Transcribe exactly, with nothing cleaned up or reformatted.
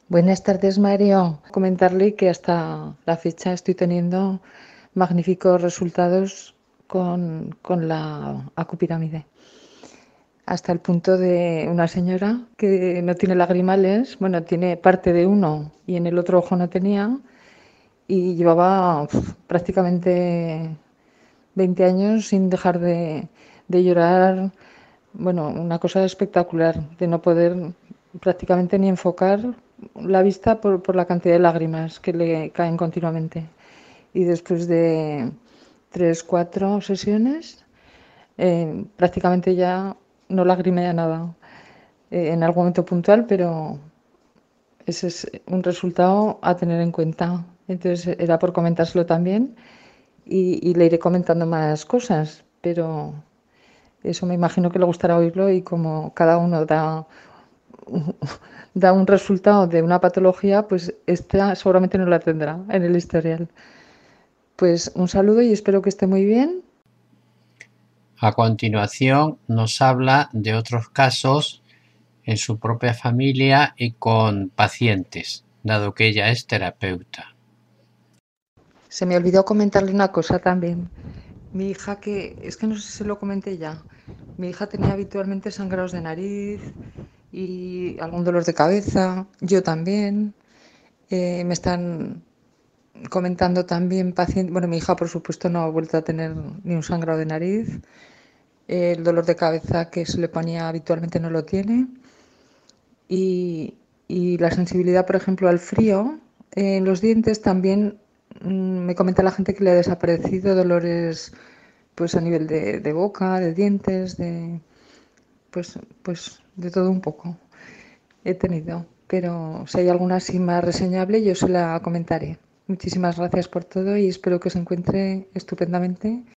Buenas tardes, Mario. Comentarle que hasta la fecha estoy teniendo magníficos resultados con, con la acupiramide. Hasta el punto de una señora que no tiene lagrimales, bueno, tiene parte de uno y en el otro ojo no tenía, y llevaba uf, prácticamente veinte años sin dejar de, de llorar. Bueno, una cosa espectacular, de no poder prácticamente ni enfocar la vista por, por la cantidad de lágrimas que le caen continuamente. Y después de tres, cuatro sesiones, eh, prácticamente ya no lagrimea nada. Eh, en algún momento puntual, pero ese es un resultado a tener en cuenta. Entonces era por comentárselo también y, y le iré comentando más cosas, pero eso me imagino que le gustará oírlo y como cada uno da, da un resultado de una patología, pues esta seguramente no la tendrá en el historial. Pues un saludo y espero que esté muy bien. A continuación nos habla de otros casos en su propia familia y con pacientes, dado que ella es terapeuta. Se me olvidó comentarle una cosa también. Mi hija, que es que no sé si se lo comenté ya, mi hija tenía habitualmente sangrados de nariz y algún dolor de cabeza, yo también. Eh, me están comentando también pacientes, bueno, mi hija por supuesto no ha vuelto a tener ni un sangrado de nariz, eh, el dolor de cabeza que se le ponía habitualmente no lo tiene y, y la sensibilidad, por ejemplo, al frío eh, en los dientes también. mm, Me comenta la gente que le ha desaparecido dolores pues a nivel de, de boca, de dientes, de pues, pues de todo un poco he tenido. Pero si hay alguna así más reseñable, yo se la comentaré. Muchísimas gracias por todo y espero que se encuentre estupendamente.